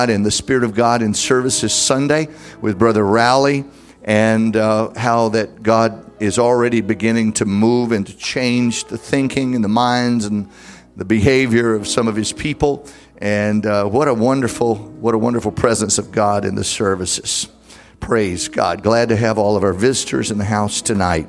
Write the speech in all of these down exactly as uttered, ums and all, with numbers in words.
and the Spirit of God in services Sunday with Brother Rowley, and uh, how that God is already beginning to move and to change the thinking and the minds and the behavior of some of his people. And uh, what a wonderful, what a wonderful presence of God in the services. Praise God. Glad to have all of our visitors in the house tonight.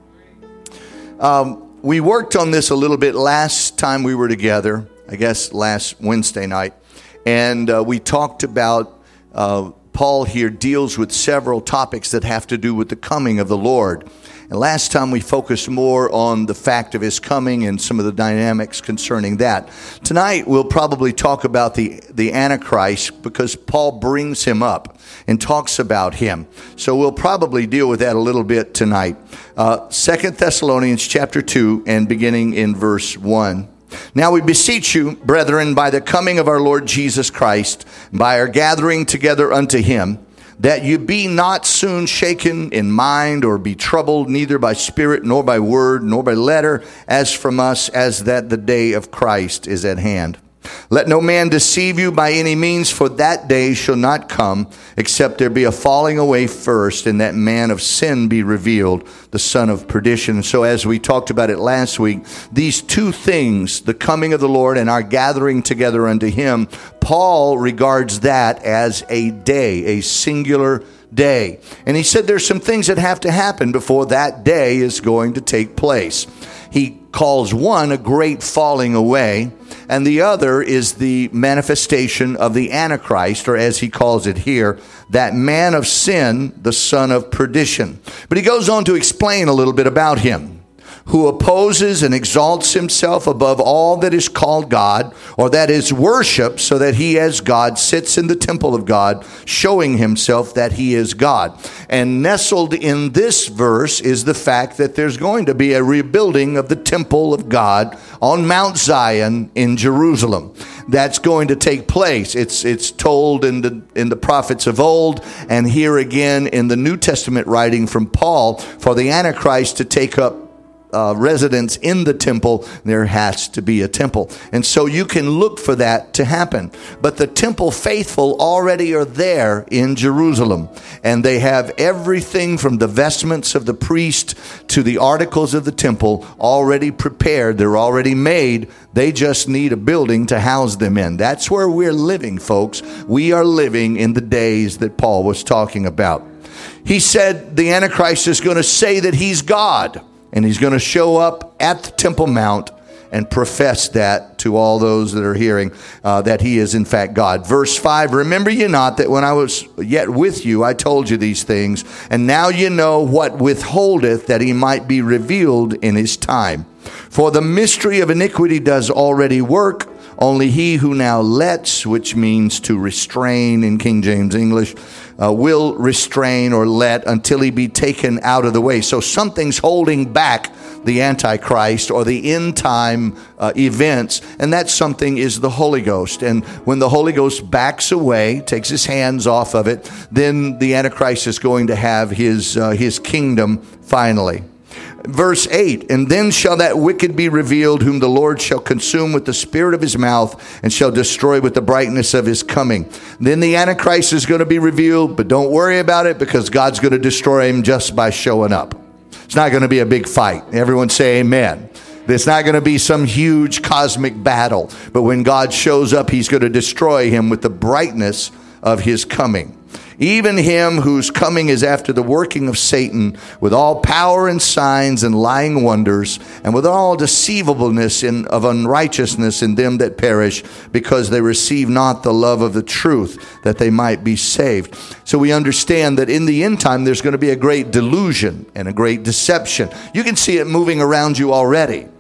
Um, we worked on this a little bit last time we were together, I guess last Wednesday night. And uh, we talked about, uh, Paul here deals with several topics that have to do with the coming of the Lord. And last time we focused more on the fact of his coming and some of the dynamics concerning that. Tonight we'll probably talk about the, the Antichrist, because Paul brings him up and talks about him. So we'll probably deal with that a little bit tonight. Uh, Second Thessalonians chapter two, and beginning in verse one. Now we beseech you, brethren, by the coming of our Lord Jesus Christ, by our gathering together unto him, that you be not soon shaken in mind, or be troubled, neither by spirit, nor by word, nor by letter, as from us, as that the day of Christ is at hand. Let no man deceive you by any means, for that day shall not come, except there be a falling away first, and that man of sin be revealed, the son of perdition. So as we talked about it last week, these two things, the coming of the Lord and our gathering together unto him, Paul regards that as a day, a singular day. And he said there's some things that have to happen before that day is going to take place. He calls one a great falling away, and the other is the manifestation of the Antichrist, or as he calls it here, that man of sin, the son of perdition. But he goes on to explain a little bit about him. Who opposes and exalts himself above all that is called God, or that is worship, so that he as God sits in the temple of God, showing himself that he is God. And nestled in this verse is the fact that there's going to be a rebuilding of the temple of God on Mount Zion in Jerusalem. That's going to take place. It's it's told in the in the prophets of old, and here again in the New Testament writing from Paul, for the Antichrist to take up Uh, residence in the temple, there has to be a temple. And so you can look for that to happen. But the temple faithful already are there in Jerusalem. And they have everything from the vestments of the priest to the articles of the temple already prepared. They're already made. They just need a building to house them in. That's where we're living, folks. We are living in the days that Paul was talking about. He said the Antichrist is going to say that he's God. And he's going to show up at the Temple Mount and profess that to all those that are hearing, uh, that he is in fact God. Verse five, remember ye not that when I was yet with you, I told you these things, and now you know what withholdeth, that he might be revealed in his time. For the mystery of iniquity does already work. Only he who now lets, which means to restrain in King James English, uh, will restrain or let until he be taken out of the way. So something's holding back the Antichrist or the end time uh, events, and that something is the Holy Ghost. And when the Holy Ghost backs away, takes his hands off of it, then the Antichrist is going to have his uh, his kingdom finally. Verse eight, and then shall that wicked be revealed, whom the Lord shall consume with the spirit of his mouth, and shall destroy with the brightness of his coming. Then the Antichrist is going to be revealed, but don't worry about it, because God's going to destroy him just by showing up. It's not going to be a big fight. Everyone say amen. It's not going to be some huge cosmic battle, but when God shows up, he's going to destroy him with the brightness of his coming. Even him whose coming is after the working of Satan, with all power and signs and lying wonders, and with all deceivableness in, of unrighteousness in them that perish, because they receive not the love of the truth, that they might be saved. So we understand that in the end time, there's going to be a great delusion and a great deception. You can see it moving around you already.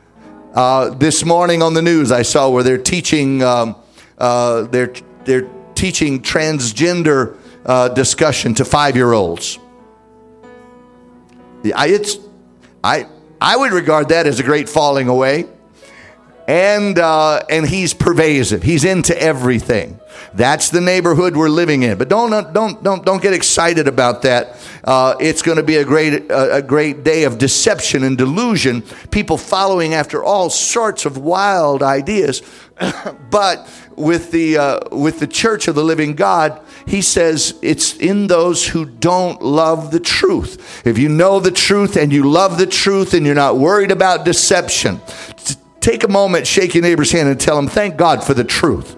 Uh, this morning on the news, I saw where they're teaching, um, uh, they're they're teaching transgender Uh, discussion to five-year-olds. I, it's, I, I would regard that as a great falling away. And uh, and he's pervasive. He's into everything. That's the neighborhood we're living in. But don't don't don't don't get excited about that. Uh, it's going to be a great a, a great day of deception and delusion. People following after all sorts of wild ideas. But with the uh, with the church of the living God, he says it's in those who don't love the truth. If you know the truth and you love the truth and you're not worried about deception, t- take a moment, shake your neighbor's hand and tell him, thank God for the truth.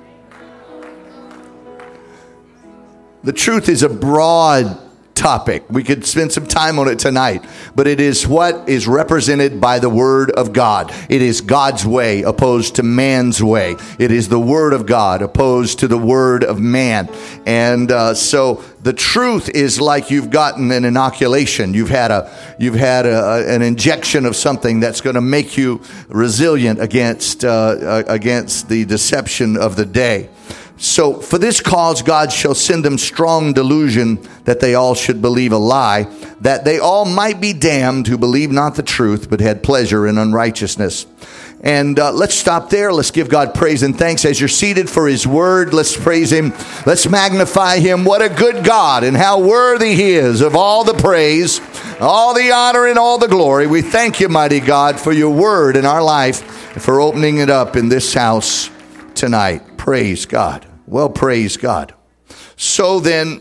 The truth is a broad topic. We could spend some time on it tonight, but it is what is represented by the Word of God. It is God's way opposed to man's way. It is the Word of God opposed to the word of man. And uh, so the truth is like you've gotten an inoculation. You've had a you've had a, an injection of something that's going to make you resilient against uh, against the deception of the day. So for this cause God shall send them strong delusion, that they all should believe a lie, that they all might be damned who believe not the truth, but had pleasure in unrighteousness. And uh, let's stop there. Let's give God praise and thanks. As you're seated for his word, let's praise him. Let's magnify him. What a good God, and how worthy he is of all the praise, all the honor, and all the glory. We thank you, mighty God, for your word in our life, and for opening it up in this house tonight. Praise God. Well, praise God. So then,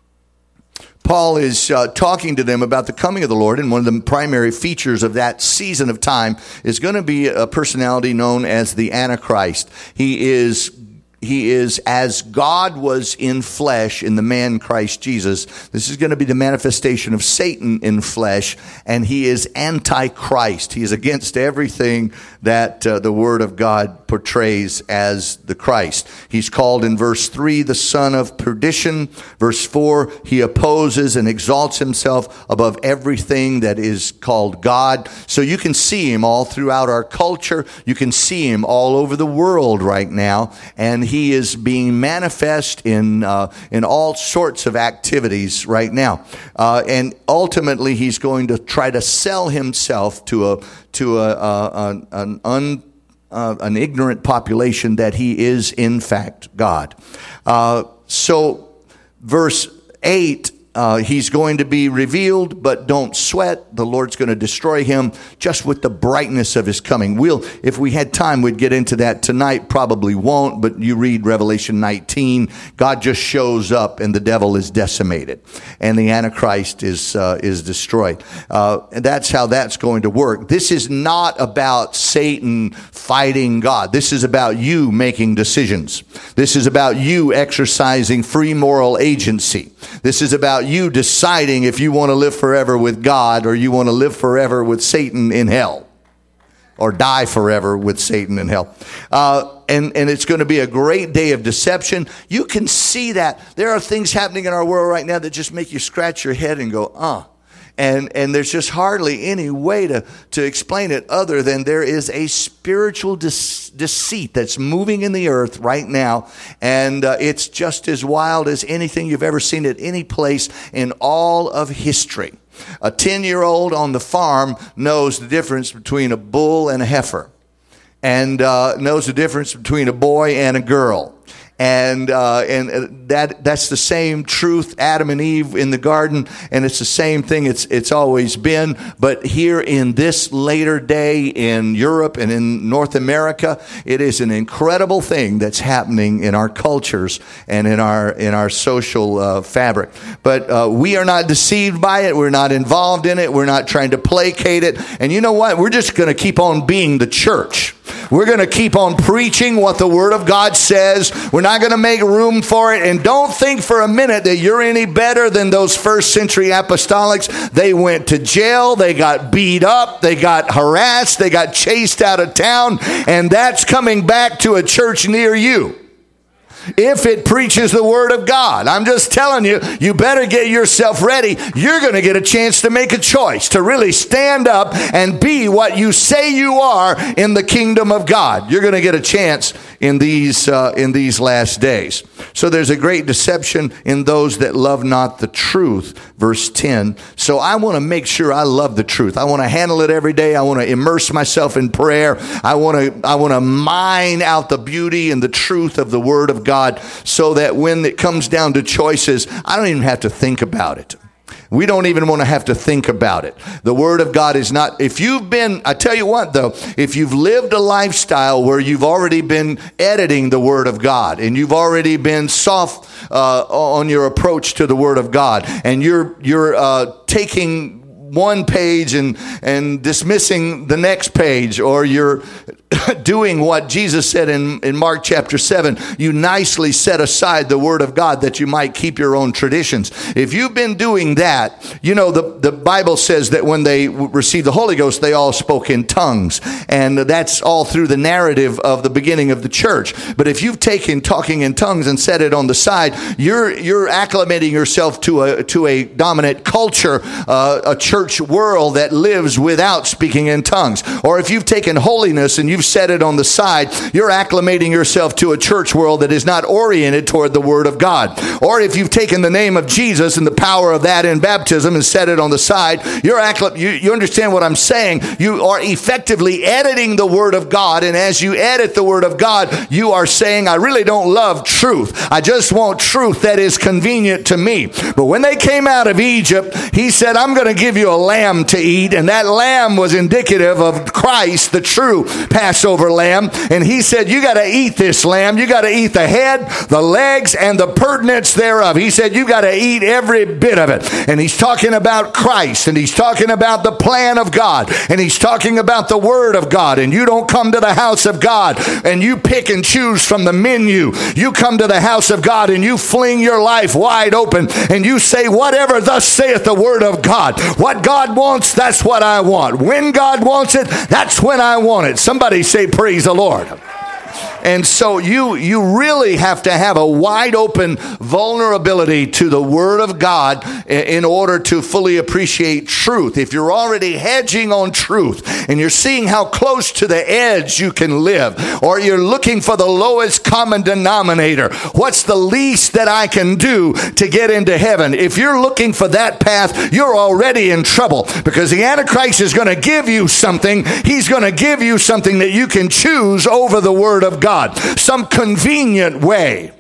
Paul is uh, talking to them about the coming of the Lord, and one of the primary features of that season of time is going to be a personality known as the Antichrist. He is He is as God was in flesh in the man Christ Jesus. This is going to be the manifestation of Satan in flesh, and he is antichrist. He is against everything that uh, the Word of God portrays as the Christ. He's called in verse three the son of perdition. Verse four, he opposes and exalts himself above everything that is called God. So you can see him all throughout our culture. You can see him all over the world right now, and he is being manifest in uh, in all sorts of activities right now, uh, and ultimately he's going to try to sell himself to a to a, a an un, uh, an ignorant population that he is in fact God. Uh, so, verse eight. Uh, he's going to be revealed, but don't sweat. The Lord's going to destroy him just with the brightness of his coming. We'll, if we had time, we'd get into that tonight. Probably won't, but you read Revelation nineteen. God just shows up and the devil is decimated, and the Antichrist is uh, is destroyed. Uh, and that's how that's going to work. This is not about Satan fighting God. This is about you making decisions. This is about you exercising free moral agency. This is about you deciding if you want to live forever with God or you want to live forever with Satan in hell, or die forever with Satan in hell. Uh, and, and it's going to be a great day of deception. You can see that. There are things happening in our world right now that just make you scratch your head and go, uh. And and there's just hardly any way to, to explain it other than there is a spiritual de- deceit that's moving in the earth right now. And uh, it's just as wild as anything you've ever seen at any place in all of history. A ten-year-old on the farm knows the difference between a bull and a heifer, and uh, knows the difference between a boy and a girl. And uh, and that that's the same truth, Adam and Eve in the garden, and it's the same thing it's it's always been. But here in this later day in Europe and in North America, it is an incredible thing that's happening in our cultures and in our in our social uh, fabric. But uh, we are not deceived by it. We're not involved in it. We're not trying to placate it. And you know what? We're just going to keep on being the church. We're going to keep on preaching what the Word of God says. We're not going to make room for it. And don't think for a minute that you're any better than those first century apostolics. They went to jail. They got beat up. They got harassed. They got chased out of town. And that's coming back to a church near you, if it preaches the Word of God. I'm just telling you, you better get yourself ready. You're going to get a chance to make a choice, to really stand up and be what you say you are in the kingdom of God. You're going to get a chance in these uh, in these last days. So there's a great deception in those that love not the truth. Verse ten. So I want to make sure I love the truth. I want to handle it every day. I want to immerse myself in prayer. I want to I want to mine out the beauty and the truth of the Word of God, so that when it comes down to choices, I don't even have to think about it. We don't even want to have to think about it. The Word of God is not, if you've been, I tell you what though, if you've lived a lifestyle where you've already been editing the Word of God and you've already been soft uh, on your approach to the Word of God, and you're, you're uh, taking one page and, and dismissing the next page, or you're doing what Jesus said in, in Mark chapter seven, you nicely set aside the Word of God that you might keep your own traditions. If you've been doing that, you know, the, the Bible says that when they received the Holy Ghost, they all spoke in tongues. And that's all through the narrative of the beginning of the church. But if you've taken talking in tongues and set it on the side, you're you're acclimating yourself to a to a dominant culture, uh, a church world that lives without speaking in tongues. Or if you've taken holiness and you've set it on the side, you're acclimating yourself to a church world that is not oriented toward the Word of God. Or if you've taken the name of Jesus and the power of that in baptism and set it on the side, you're acclim- you, you understand what I'm saying? You are effectively editing the Word of God, and as you edit the Word of God, you are saying, I really don't love truth. I just want truth that is convenient to me. But when they came out of Egypt, he said, I'm going to give you a lamb to eat, and that lamb was indicative of Christ, the true Passover lamb. And he said, you got to eat this lamb. You got to eat the head, the legs, and the purtenance thereof. He said, you got to eat every bit of it. And he's talking about Christ, and he's talking about the plan of God, and he's talking about the Word of God. And you don't come to the house of God and you pick and choose from the menu. You come to the house of God and you fling your life wide open and you say, whatever thus saith the Word of God. What God wants, that's what I want. When God wants it, that's when I want it. Somebody say, praise the Lord. And so you you really have to have a wide open vulnerability to the Word of God in order to fully appreciate truth. If you're already hedging on truth and you're seeing how close to the edge you can live, or you're looking for the lowest common denominator, what's the least that I can do to get into heaven? If you're looking for that path, you're already in trouble, because the Antichrist is going to give you something. He's going to give you something that you can choose over the Word of God. Some convenient way,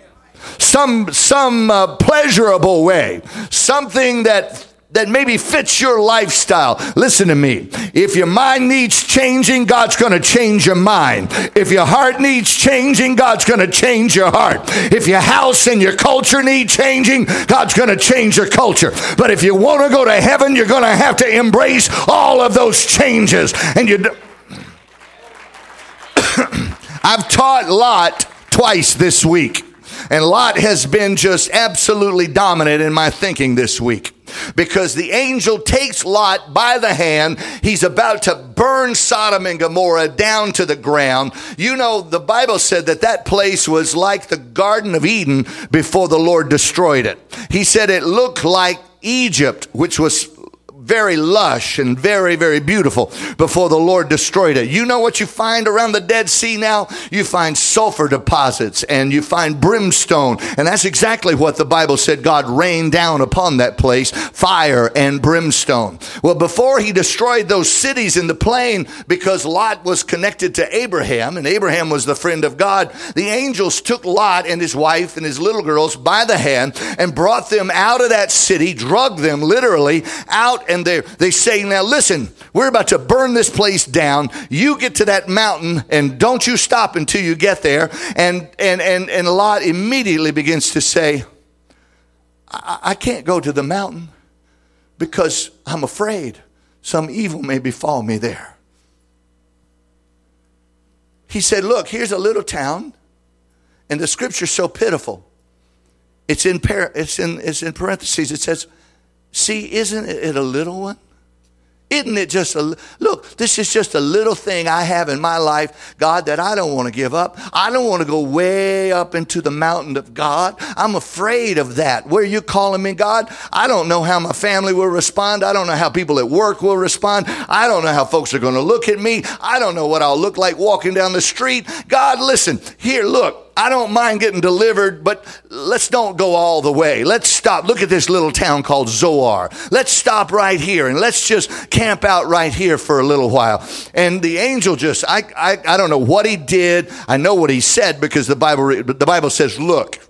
some some uh, pleasurable way, something that that maybe fits your lifestyle. Listen to me. If your mind needs changing, God's going to change your mind. If your heart needs changing, God's going to change your heart. If your house and your culture need changing, God's going to change your culture. But if you want to go to heaven, you're going to have to embrace all of those changes. And you do- I've taught Lot twice this week, and Lot has been just absolutely dominant in my thinking this week, because the angel takes Lot by the hand. He's about to burn Sodom and Gomorrah down to the ground. You know, the Bible said that that place was like the Garden of Eden before the Lord destroyed it. He said it looked like Egypt, which was very lush and very, very beautiful before the Lord destroyed it. You know what you find around the Dead Sea now? You find sulfur deposits and you find brimstone. And that's exactly what the Bible said God rained down upon that place, fire and brimstone. Well, before he destroyed those cities in the plain, because Lot was connected to Abraham, and Abraham was the friend of God, the angels took Lot and his wife and his little girls by the hand and brought them out of that city, drugged them literally out, and they they say, now listen, we're about to burn this place down. You get to that mountain and don't you stop until you get there. And and and, and Lot immediately begins to say, I, I can't go to the mountain because I'm afraid some evil may befall me there. He said, look, here's a little town, and the scripture's so pitiful. It's in par- it's in it's in parentheses. It says, see, isn't it a little one? Isn't it just a, look, this is just a little thing I have in my life, God, that I don't want to give up. I don't want to go way up into the mountain of God. I'm afraid of that. Where you calling me, God? I don't know how my family will respond. I don't know how people at work will respond. I don't know how folks are going to look at me. I don't know what I'll look like walking down the street. God, listen, here, look. I don't mind getting delivered, but let's don't go all the way. Let's stop. Look at this little town called Zoar. Let's stop right here and let's just camp out right here for a little while. And the angel just, I, I, I don't know what he did. I know what he said, because the Bible, the Bible says, look,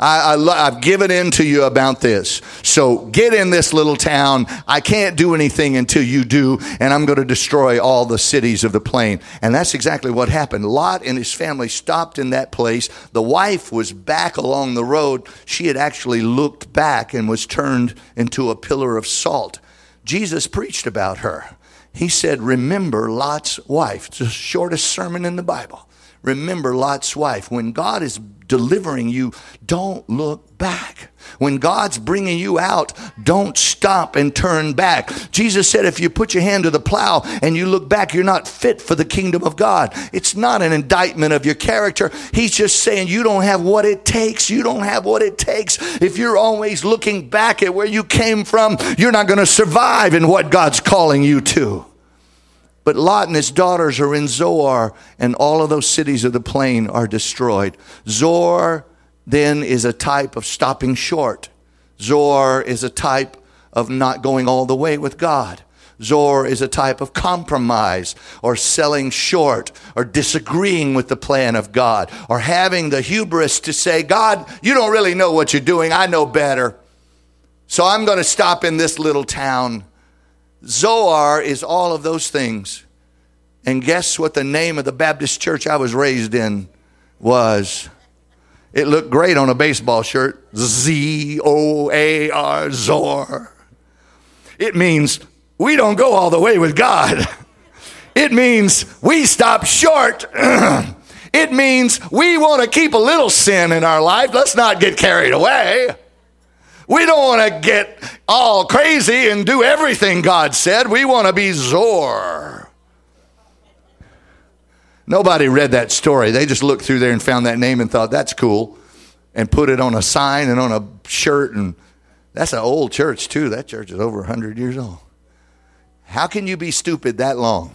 I, I lo- I've given in to you about this. So get in this little town. I can't do anything until you do, and I'm going to destroy all the cities of the plain. And that's exactly what happened. Lot and his family stopped in that place. The wife was back along the road. She had actually looked back and was turned into a pillar of salt. Jesus preached about her. He said, remember Lot's wife. It's the shortest sermon in the Bible. Remember Lot's wife. When God is delivering you, don't look back. When God's bringing you out, don't stop and turn back. Jesus said, if you put your hand to the plow and you look back, you're not fit for the kingdom of God. It's not an indictment of your character. He's just saying you don't have what it takes. You don't have what it takes. If you're always looking back at where you came from, you're not going to survive in what God's calling you to. But Lot and his daughters are in Zoar, and all of those cities of the plain are destroyed. Zoar then is a type of stopping short. Zoar is a type of not going all the way with God. Zoar is a type of compromise or selling short or disagreeing with the plan of God or having the hubris to say, God, you don't really know what you're doing. I know better. So I'm going to stop in this little town. Zoar is all of those things. And guess what the name of the Baptist church I was raised in was? It looked great on a baseball shirt. Z O A R, Zoar. It means we don't go all the way with God. It means we stop short. It means we want to keep a little sin in our life. Let's not get carried away. We don't want to get all crazy and do everything God said. We want to be Zoar. Nobody read that story. They just looked through there and found that name and thought, that's cool, and put it on a sign and on a shirt. And that's an old church, too. That church is over one hundred years old. How can you be stupid that long?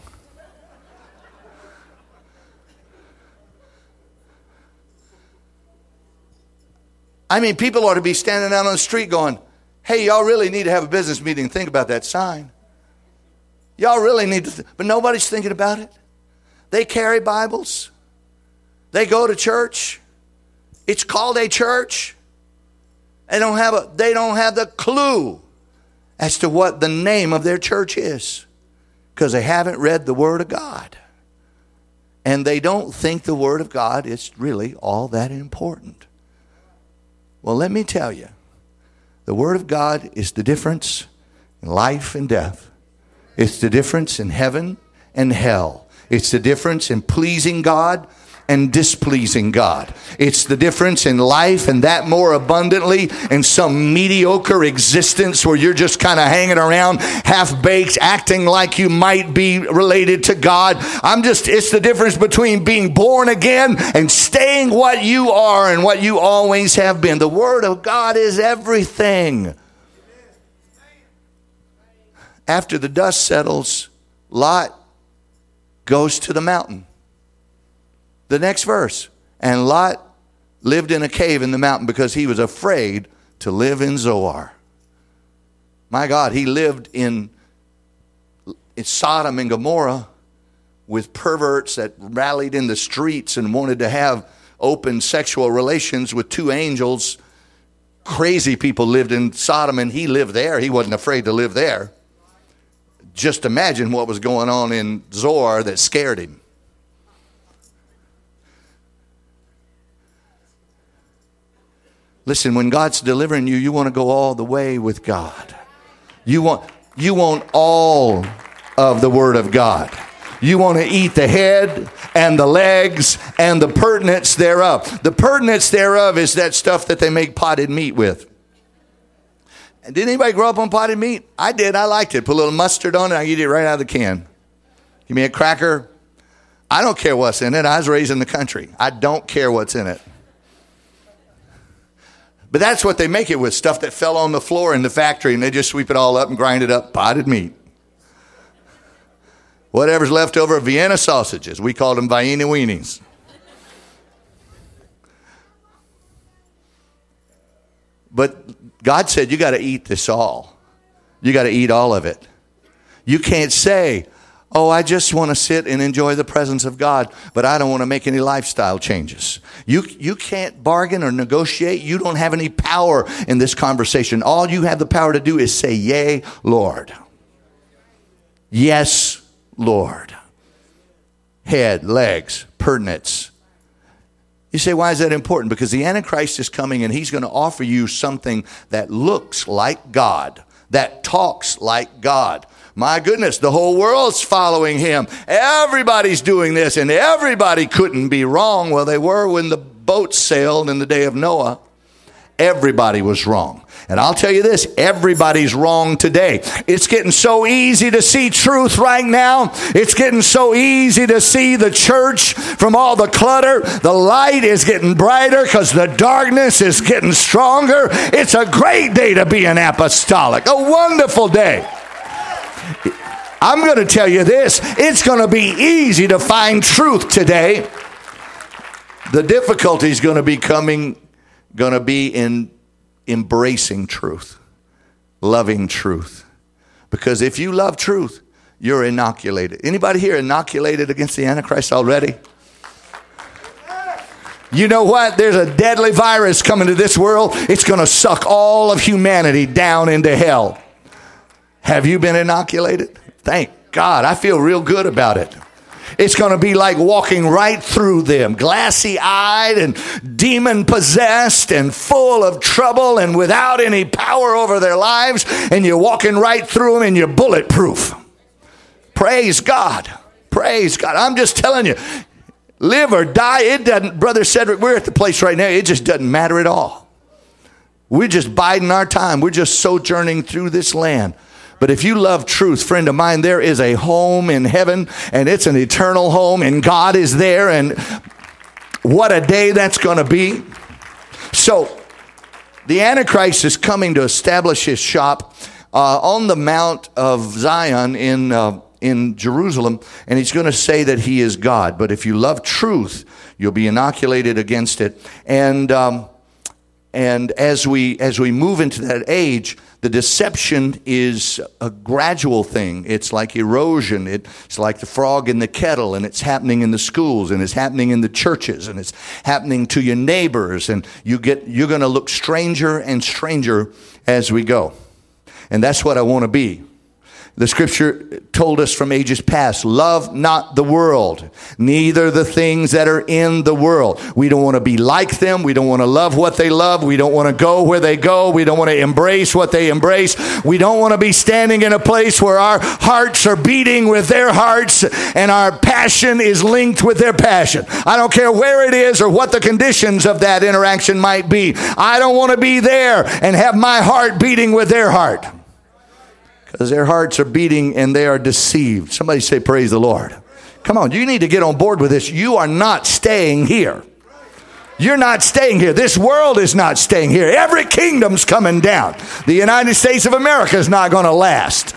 I mean, people ought to be standing out on the street going, hey, y'all really need to have a business meeting and think about that sign. Y'all really need to, th-. But nobody's thinking about it. They carry Bibles. They go to church. It's called a church. They don't have a, they don't have the clue as to what the name of their church is because they haven't read the Word of God. And they don't think the Word of God is really all that important. Well, let me tell you, the Word of God is the difference in life and death. It's the difference in heaven and hell. It's the difference in pleasing God and displeasing God. It's the difference in life and that more abundantly and some mediocre existence where you're just kind of hanging around half-baked, acting like you might be related to God. I'm just, it's the difference between being born again and staying what you are and what you always have been. The Word of God is everything. After the dust settles, Lot goes to the mountain. The next verse. And Lot lived in a cave in the mountain because he was afraid to live in Zoar. My God, he lived in, in Sodom and Gomorrah with perverts that rallied in the streets and wanted to have open sexual relations with two angels. Crazy people lived in Sodom and he lived there. He wasn't afraid to live there. Just imagine what was going on in Zoar that scared him. Listen, when God's delivering you, you want to go all the way with God. You want, you want all of the Word of God. You want to eat the head and the legs and the purtenance thereof. The purtenance thereof is that stuff that they make potted meat with. And did anybody grow up on potted meat? I did. I liked it. Put a little mustard on it. I eat it right out of the can. Give me a cracker. I don't care what's in it. I was raised in the country. I don't care what's in it. But that's what they make it with, stuff that fell on the floor in the factory, and they just sweep it all up and grind it up, potted meat. Whatever's left over of Vienna sausages. We called them Vienna weenies. But God said, you got to eat this all. You got to eat all of it. You can't say, Oh, I just want to sit and enjoy the presence of God, but I don't want to make any lifestyle changes. You, you can't bargain or negotiate. You don't have any power in this conversation. All you have the power to do is say, yea, Lord. Yes, Lord. Head, legs, pertinence. You say, why is that important? Because the Antichrist is coming and he's going to offer you something that looks like God, that talks like God. My goodness, the whole world's following him. Everybody's doing this, and everybody couldn't be wrong. Well, they were when the boat sailed in the day of Noah. Everybody was wrong. And I'll tell you this, everybody's wrong today. It's getting so easy to see truth right now. It's getting so easy to see the church from all the clutter. The light is getting brighter because the darkness is getting stronger. It's a great day to be an apostolic. A wonderful day. I'm going to tell you this, it's going to be easy to find truth today. The difficulty is going to be coming, going to be in embracing truth, loving truth. Because if you love truth, you're inoculated. Anybody here inoculated against the Antichrist already? You know what? There's a deadly virus coming to this world. It's going to suck all of humanity down into hell. Have you been inoculated? Thank God. I feel real good about it. It's going to be like walking right through them, glassy-eyed and demon-possessed and full of trouble and without any power over their lives, and you're walking right through them and you're bulletproof. Praise God. Praise God. I'm just telling you, live or die, it doesn't, Brother Cedric, we're at the place right now, it just doesn't matter at all. We're just biding our time. We're just sojourning through this land. But if you love truth, friend of mine, there is a home in heaven, and it's an eternal home, and God is there, and what a day that's going to be. So the Antichrist is coming to establish his shop uh, on the Mount of Zion in uh, in Jerusalem, and he's going to say that he is God. But if you love truth, you'll be inoculated against it. And um, and as we as we move into that age, the deception is a gradual thing. It's like erosion. It's like the frog in the kettle, and it's happening in the schools, and it's happening in the churches, and it's happening to your neighbors, and you get you're going to look stranger and stranger as we go. And that's what I want to be. The scripture told us from ages past, love not the world, neither the things that are in the world. We don't want to be like them. We don't want to love what they love. We don't want to go where they go. We don't want to embrace what they embrace. We don't want to be standing in a place where our hearts are beating with their hearts and our passion is linked with their passion. I don't care where it is or what the conditions of that interaction might be. I don't want to be there and have my heart beating with their heart. Because their hearts are beating and they are deceived. Somebody say, praise the Lord. Come on, you need to get on board with this. You are not staying here. You're not staying here. This world is not staying here. Every kingdom's coming down. The United States of America is not going to last.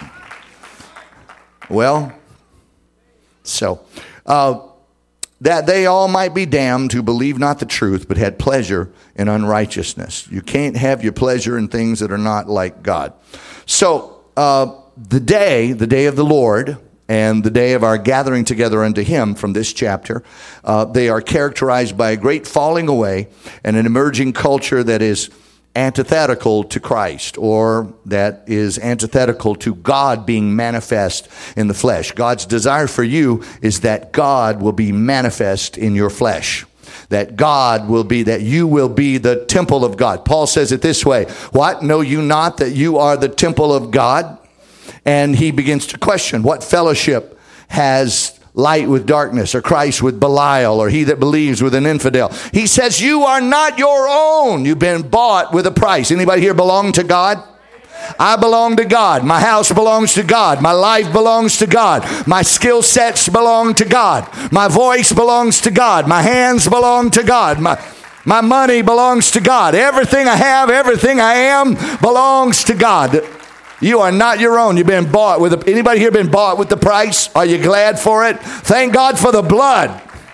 Well, so, uh, that they all might be damned who believe not the truth, but had pleasure in unrighteousness. You can't have your pleasure in things that are not like God. So, Uh, the day, the day of the Lord, and the day of our gathering together unto him from this chapter, uh, they are characterized by a great falling away and an emerging culture that is antithetical to Christ, or that is antithetical to God being manifest in the flesh. God's desire for you is that God will be manifest in your flesh. That God will be, that you will be the temple of God. Paul says it this way, what? Know you not that you are the temple of God? And he begins to question, what fellowship has light with darkness, or Christ with Belial, or he that believes with an infidel? He says you are not your own. You've been bought with a price. Anybody here belong to God? I belong to God. My house belongs to God. My life belongs to God. My skill sets belong to God. My voice belongs to God. My hands belong to God. My, my money belongs to God. Everything I have, everything I am belongs to God. You are not your own. You've been bought with a, anybody here been bought with the price? Are you glad for it? Thank God for the blood.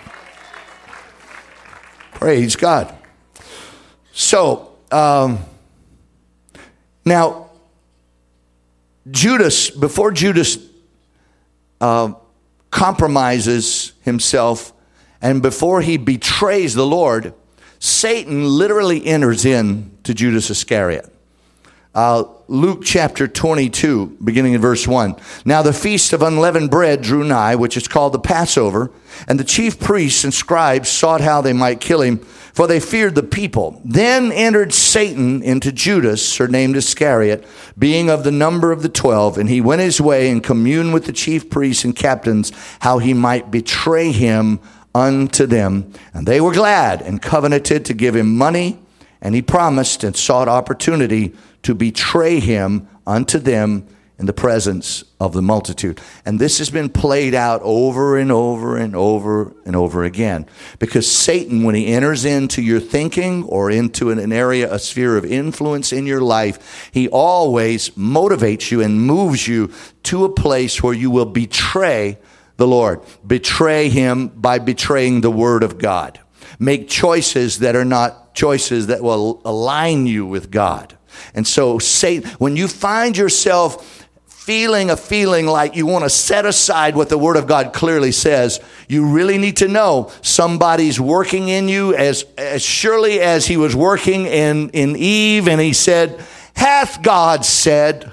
Praise God. So, um, now, Judas, before Judas uh, compromises himself, and before he betrays the Lord, Satan literally enters in to Judas Iscariot. Uh, Luke chapter twenty-two, beginning in verse one. Now the feast of unleavened bread drew nigh, which is called the Passover, and the chief priests and scribes sought how they might kill him, for they feared the people. Then entered Satan into Judas, surnamed Iscariot, being of the number of the twelve, and he went his way and communed with the chief priests and captains, how he might betray him unto them. And they were glad and covenanted to give him money, and he promised and sought opportunity to betray him unto them in the presence of the multitude. And this has been played out over and over and over and over again. Because Satan, when he enters into your thinking or into an, an area, a sphere of influence in your life, he always motivates you and moves you to a place where you will betray the Lord. Betray him by betraying the word of God. Make choices that are not choices that will align you with God. And so, Satan, when you find yourself feeling a feeling like you want to set aside what the Word of God clearly says, you really need to know somebody's working in you as, as surely as he was working in, in Eve, and he said, hath God said?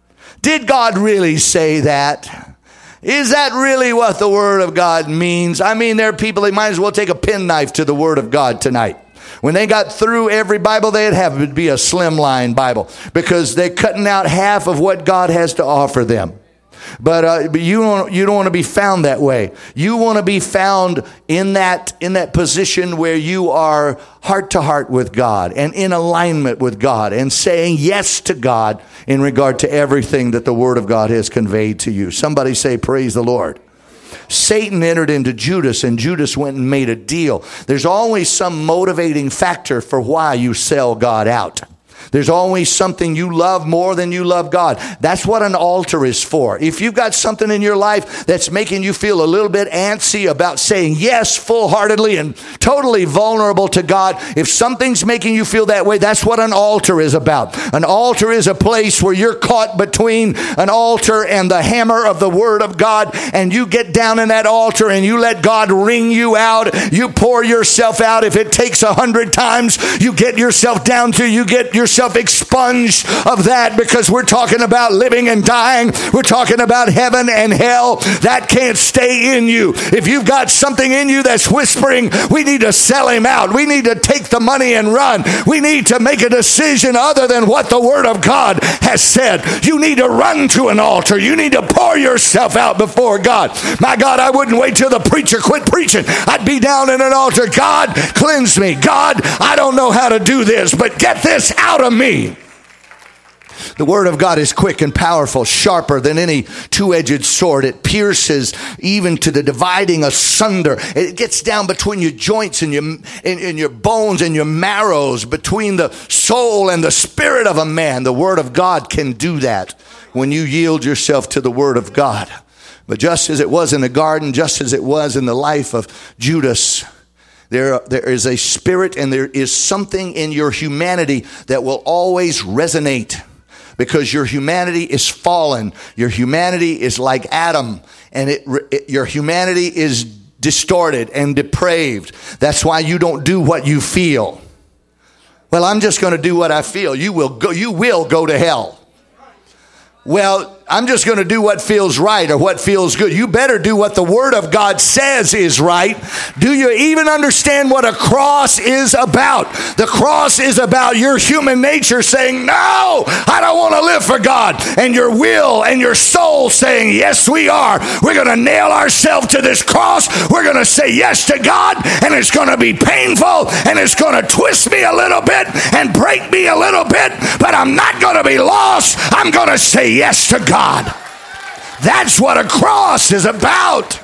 Did God really say that? Is that really what the Word of God means? I mean, there are people, they might as well take a penknife to the Word of God tonight. When they got through every Bible they'd have, it would be a slimline Bible, because they're cutting out half of what God has to offer them. But, uh, but you don't, you don't want to be found that way. You want to be found in that, in that position where you are heart to heart with God and in alignment with God and saying yes to God in regard to everything that the Word of God has conveyed to you. Somebody say, praise the Lord. Satan entered into Judas, and Judas went and made a deal. There's always some motivating factor for why you sell God out. There's always something you love more than you love God. That's what an altar is for. If you've got something in your life that's making you feel a little bit antsy about saying yes full-heartedly and totally vulnerable to God, if something's making you feel that way, that's what an altar is about. An altar is a place where you're caught between an altar and the hammer of the Word of God, and you get down in that altar and you let God wring you out. You pour yourself out. If it takes a hundred times, you get yourself down to, you get yourself expunged of that, because we're talking about living and dying. We're talking about heaven and hell. That can't stay in you. If you've got something in you that's whispering, we need to sell him out. We need to take the money and run. We need to make a decision other than what the Word of God has said. You need to run to an altar. You need to pour yourself out before God. My God, I wouldn't wait till the preacher quit preaching. I'd be down in an altar. God, cleanse me. God, I don't know how to do this, but get this out of me. The Word of God is quick and powerful, sharper than any two-edged sword. It pierces even to the dividing asunder. It gets down between your joints and your, in, in your bones and your marrows, between the soul and the spirit of a man. The Word of God can do that when you yield yourself to the Word of God. But just as it was in the garden, just as it was in the life of Judas, There, there is a spirit and there is something in your humanity that will always resonate, because your humanity is fallen. Your humanity is like Adam, and it, it, your humanity is distorted and depraved. That's why you don't do what you feel. Well, I'm just going to do what I feel. You will go, you will go to hell. Well, I'm just going to do what feels right or what feels good. You better do what the Word of God says is right. Do you even understand what a cross is about? The cross is about your human nature saying, no, I don't want to live for God. And your will and your soul saying, yes, we are. We're going to nail ourselves to this cross. We're going to say yes to God, and it's going to be painful, and it's going to twist me a little bit and break me a little bit, but I'm not going to be lost. I'm going to say yes to God. God. That's what a cross is about.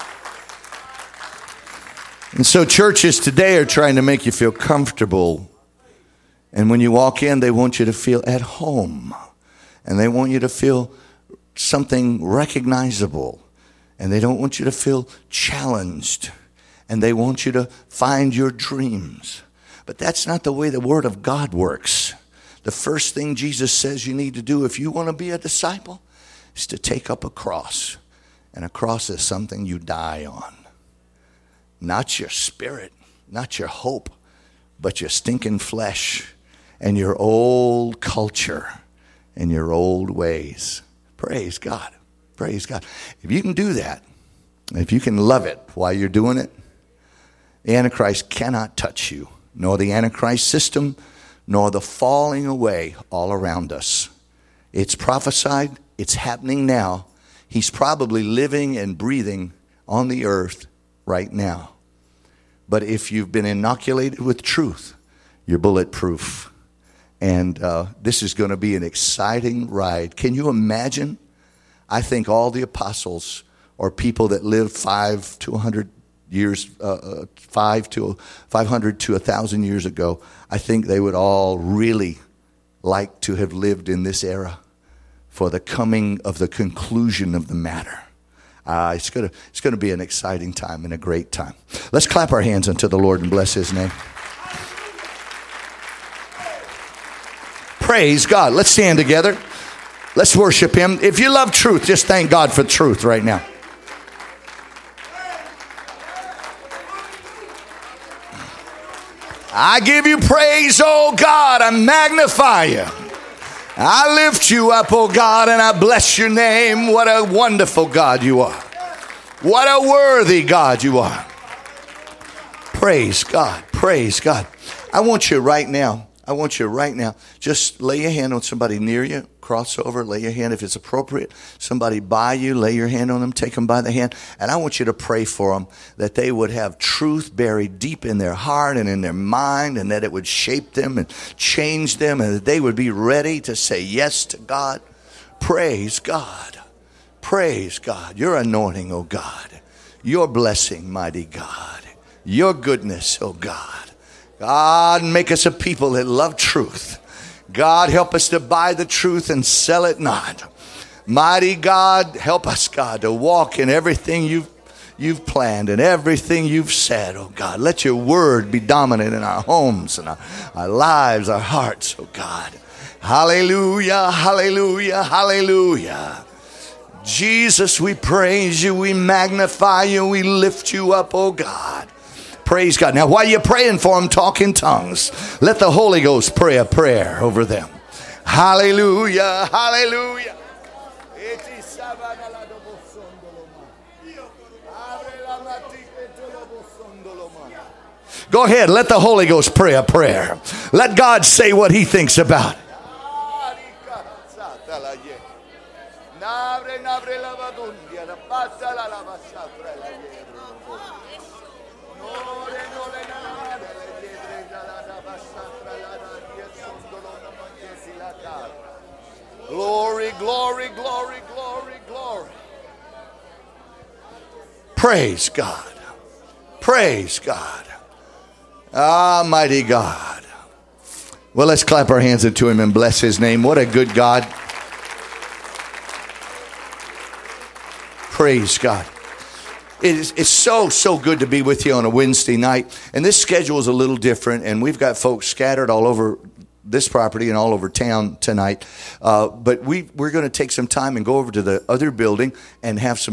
And so churches today are trying to make you feel comfortable. And when you walk in, they want you to feel at home. And they want you to feel something recognizable. And they don't want you to feel challenged. And they want you to find your dreams. But that's not the way the Word of God works. The first thing Jesus says you need to do if you want to be a disciple is to take up a cross And a cross is something you die on. Not your spirit, not your hope, but your stinking flesh and your old culture and your old ways. Praise God. Praise God. If you can do that, if you can love it while you're doing it, the Antichrist cannot touch you, nor the Antichrist system, nor the falling away all around us. It's prophesied. It's happening now. He's probably living and breathing on the earth right now. But if you've been inoculated with truth, you're bulletproof. And uh, this is going to be an exciting ride. Can you imagine? I think all the apostles or people that lived five to a hundred years, uh, five to five hundred to a thousand years ago, I think they would all really like to have lived in this era for the coming of the conclusion of the matter. Uh, it's gonna it's gonna be an exciting time and a great time. Let's clap our hands unto the Lord and bless His name. Praise God. Let's stand together. Let's worship Him. If you love truth, just thank God for truth right now. I give you praise, oh God. I magnify you. I lift you up, oh God, and I bless your name. What a wonderful God you are. What a worthy God you are. Praise God. Praise God. I want you right now, I want you right now, just lay your hand on somebody near you. Cross over, lay your hand if it's appropriate. Somebody by you, lay your hand on them, take them by the hand. And I want you to pray for them that they would have truth buried deep in their heart and in their mind, and that it would shape them and change them, and that they would be ready to say yes to God. Praise God. Praise God. Your anointing, oh God. Your blessing, mighty God. Your goodness, oh God. God, make us a people that love truth. God, help us to buy the truth and sell it not. Mighty God, help us, God, to walk in everything you've, you've planned and everything you've said, oh God. Let your word be dominant in our homes and our, our lives, our hearts, oh God. Hallelujah, hallelujah, hallelujah. Jesus, we praise you, we magnify you, we lift you up, oh God. Praise God. Now, while you're praying for them, talk in tongues. Let the Holy Ghost pray a prayer over them. Hallelujah. Hallelujah. Go ahead. Let the Holy Ghost pray a prayer. Let God say what He thinks about it. Glory, glory, glory, glory, glory. Praise God. Praise God. Almighty God. Well, let's clap our hands into Him and bless His name. What a good God. Praise God. It is, it's so, so good to be with you on a Wednesday night. And this schedule is a little different, and we've got folks scattered all over this property and all over town tonight. Uh, but we, we're going to take some time and go over to the other building and have some